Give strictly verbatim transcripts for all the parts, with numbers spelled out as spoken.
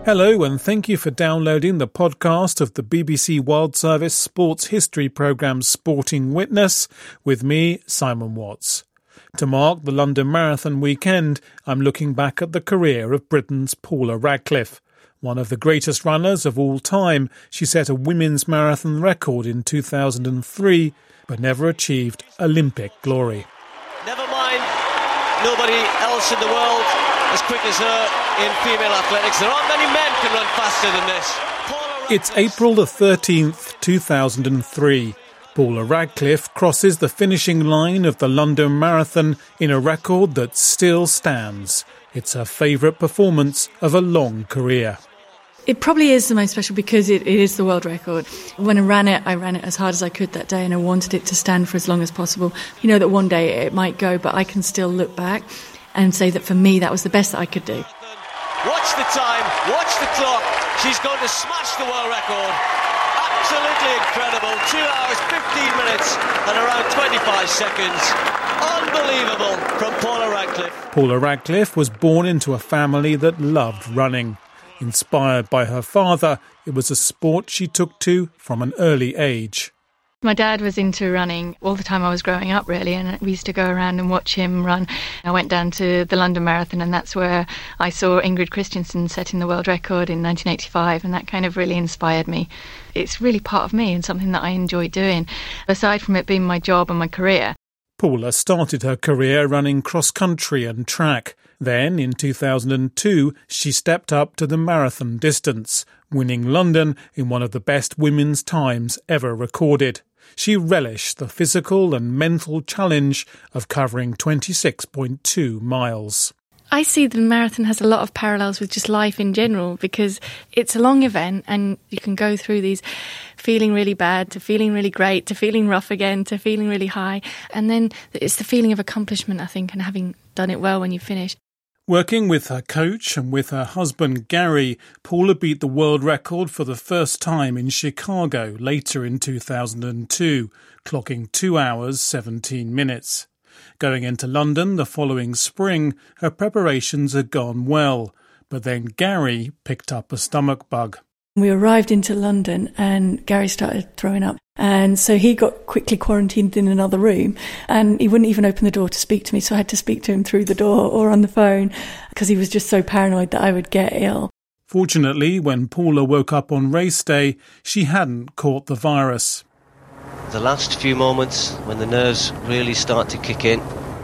Hello and thank you for downloading the podcast of the B B C World Service sports history programme Sporting Witness with me, Simon Watts. To mark the London Marathon weekend, I'm looking back at the career of Britain's Paula Radcliffe. One of the greatest runners of all time, she set a women's marathon record in two thousand three, but never achieved Olympic glory. Never mind, nobody else in the world as quick as her in female athletics. There aren't many men can run faster than this. It's April the thirteenth, two thousand three. Paula Radcliffe crosses the finishing line of the London Marathon in a record that still stands. It's her favourite performance of a long career. It probably is the most special because it, it is the world record. When I ran it, I ran it as hard as I could that day and I wanted it to stand for as long as possible. You know that one day it might go, but I can still look back and say that for me that was the best that I could do. Watch the time, watch the clock. She's going to smash the world record. Absolutely incredible. Two hours, fifteen minutes and around twenty-five seconds. Unbelievable from Paula Radcliffe. Paula Radcliffe was born into a family that loved running. Inspired by her father, it was a sport she took to from an early age. My dad was into running all the time I was growing up, really, and we used to go around and watch him run. I went down to the London Marathon, and that's where I saw Ingrid Christensen setting the world record in nineteen eighty-five, and that kind of really inspired me. It's really part of me and something that I enjoy doing, aside from it being my job and my career. Paula started her career running cross-country and track. Then, in two thousand two, she stepped up to the marathon distance, winning London in one of the best women's times ever recorded. She relished the physical and mental challenge of covering twenty-six point two miles. I see the marathon has a lot of parallels with just life in general because it's a long event and you can go through these feeling really bad to feeling really great to feeling rough again to feeling really high. And then it's the feeling of accomplishment, I think, and having done it well when you finish. Working with her coach and with her husband Gary, Paula beat the world record for the first time in Chicago later in two thousand two, clocking two hours, seventeen minutes. Going into London the following spring, her preparations had gone well, but then Gary picked up a stomach bug. We arrived into London and Gary started throwing up. And so he got quickly quarantined in another room and he wouldn't even open the door to speak to me. So I had to speak to him through the door or on the phone because he was just so paranoid that I would get ill. Fortunately, when Paula woke up on race day, she hadn't caught the virus. The last few moments when the nerves really start to kick in.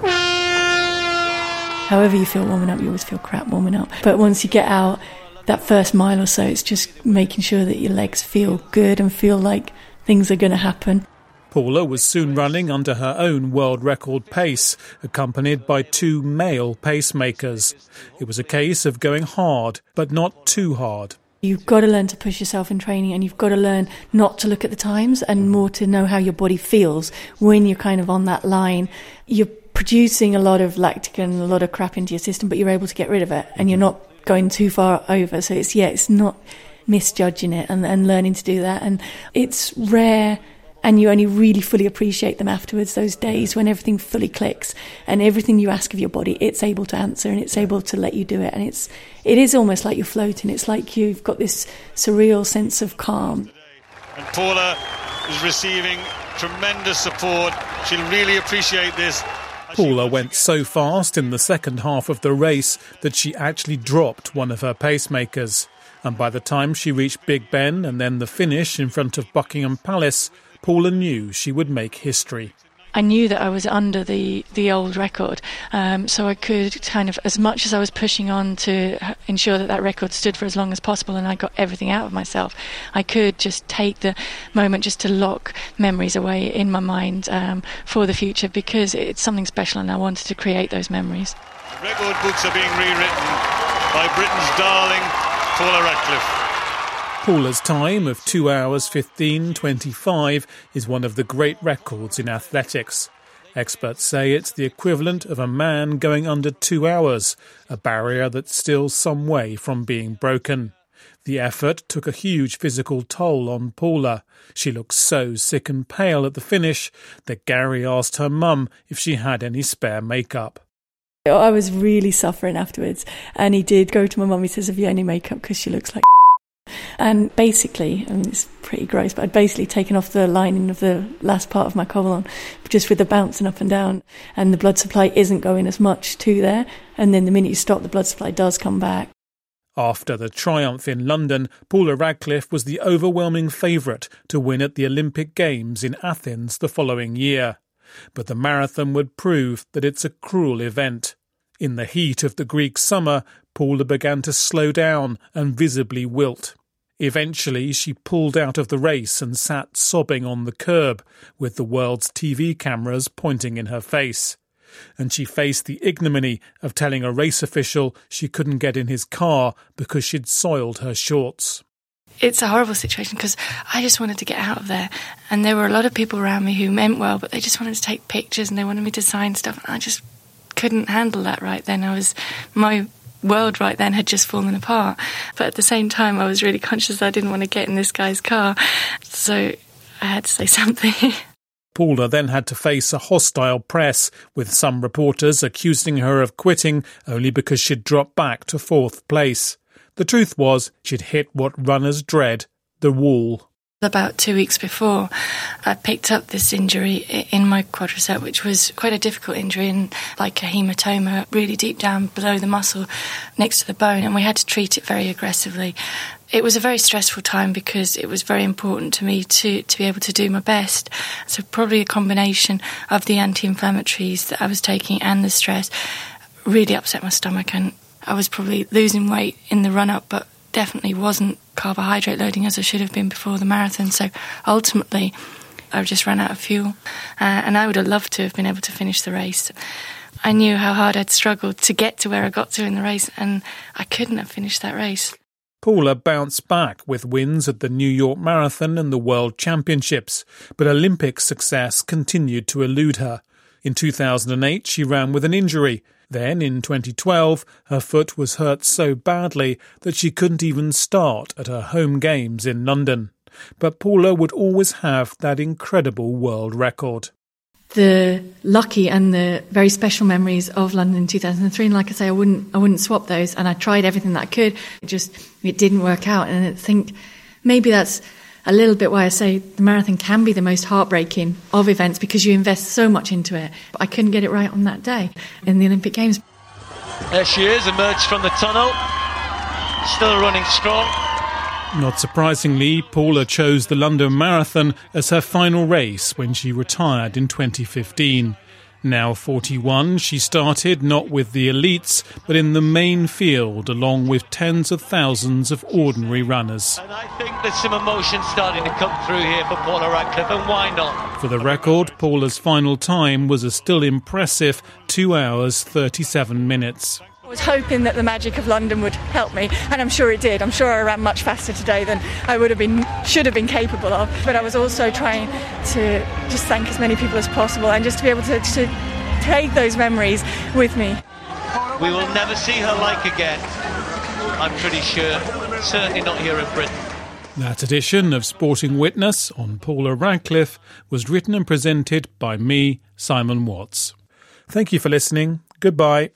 However you feel warming up, you always feel crap warming up. But once you get out, that first mile or so, it's just making sure that your legs feel good and feel like things are going to happen. Paula was soon running under her own world record pace, accompanied by two male pacemakers. It was a case of going hard, but not too hard. You've got to learn to push yourself in training and you've got to learn not to look at the times and more to know how your body feels when you're kind of on that line. You're producing a lot of lactic and a lot of crap into your system, but you're able to get rid of it and you're not going too far over. So it's, yeah, it's not misjudging it and, and learning to do that. And it's rare and you only really fully appreciate them afterwards, those days when everything fully clicks and everything you ask of your body, it's able to answer and it's able to let you do it. And it's, it is almost like you're floating. It's like you've got this surreal sense of calm. And Paula is receiving tremendous support. She'll really appreciate this. Paula went so fast in the second half of the race that she actually dropped one of her pacemakers. And by the time she reached Big Ben and then the finish in front of Buckingham Palace, Paula knew she would make history. I knew that I was under the, the old record, um, so I could kind of, as much as I was pushing on to ensure that that record stood for as long as possible and I got everything out of myself, I could just take the moment just to lock memories away in my mind um, for the future because it's something special and I wanted to create those memories. The record books are being rewritten by Britain's darling Paula Radcliffe. Paula's time of two hours fifteen twenty-five is one of the great records in athletics. Experts say it's the equivalent of a man going under two hours, a barrier that's still some way from being broken. The effort took a huge physical toll on Paula. She looked so sick and pale at the finish that Gary asked her mum if she had any spare makeup. I was really suffering afterwards. And he did go to my mum. He says, have you any makeup? Because she looks like And basically, I mean, it's pretty gross, but I'd basically taken off the lining of the last part of my colon just with the bouncing up and down. And the blood supply isn't going as much to there. And then the minute you stop, the blood supply does come back. After the triumph in London, Paula Radcliffe was the overwhelming favourite to win at the Olympic Games in Athens the following year. But the marathon would prove that it's a cruel event. In the heat of the Greek summer, Paula began to slow down and visibly wilt. Eventually, she pulled out of the race and sat sobbing on the curb, with the world's T V cameras pointing in her face. And she faced the ignominy of telling a race official she couldn't get in his car because she'd soiled her shorts. It's a horrible situation because I just wanted to get out of there. And there were a lot of people around me who meant well, but they just wanted to take pictures and they wanted me to sign stuff. And I just couldn't handle that right then. I was, my world right then had just fallen apart. But at the same time, I was really conscious I didn't want to get in this guy's car. So I had to say something. Paula then had to face a hostile press, with some reporters accusing her of quitting only because she'd dropped back to fourth place. The truth was she'd hit what runners dread, the wall. About two weeks before, I picked up this injury in my quadricep, which was quite a difficult injury, and like a hematoma really deep down below the muscle next to the bone, and we had to treat it very aggressively. It was a very stressful time because it was very important to me to, to be able to do my best. So probably a combination of the anti-inflammatories that I was taking and the stress really upset my stomach, and I was probably losing weight in the run-up, but definitely wasn't carbohydrate loading as I should have been before the marathon. So ultimately, I just ran out of fuel. Uh, and I would have loved to have been able to finish the race. I knew how hard I'd struggled to get to where I got to in the race, and I couldn't have finished that race. Paula bounced back with wins at the New York Marathon and the World Championships, but Olympic success continued to elude her. In two thousand eight, she ran with an injury. Then, in twenty twelve, her foot was hurt so badly that she couldn't even start at her home games in London. But Paula would always have that incredible world record. The lucky and the very special memories of London in two thousand three, and like I say, I wouldn't, I wouldn't swap those. And I tried everything that I could. It just, it didn't work out. And I think maybe that's a little bit why I say the marathon can be the most heartbreaking of events, because you invest so much into it. But I couldn't get it right on that day in the Olympic Games. There she is, emerged from the tunnel, still running strong. Not surprisingly, Paula chose the London Marathon as her final race when she retired in twenty fifteen. Now forty-one, she started not with the elites, but in the main field, along with tens of thousands of ordinary runners. And I think there's some emotion starting to come through here for Paula Radcliffe, and why not? For the record, Paula's final time was a still impressive two hours thirty-seven minutes. I was hoping that the magic of London would help me, and I'm sure it did. I'm sure I ran much faster today than I would have been, should have been capable of. But I was also trying to just thank as many people as possible, and just to be able to, to take those memories with me. We will never see her like again, I'm pretty sure. Certainly not here in Britain. That edition of Sporting Witness on Paula Radcliffe was written and presented by me, Simon Watts. Thank you for listening. Goodbye.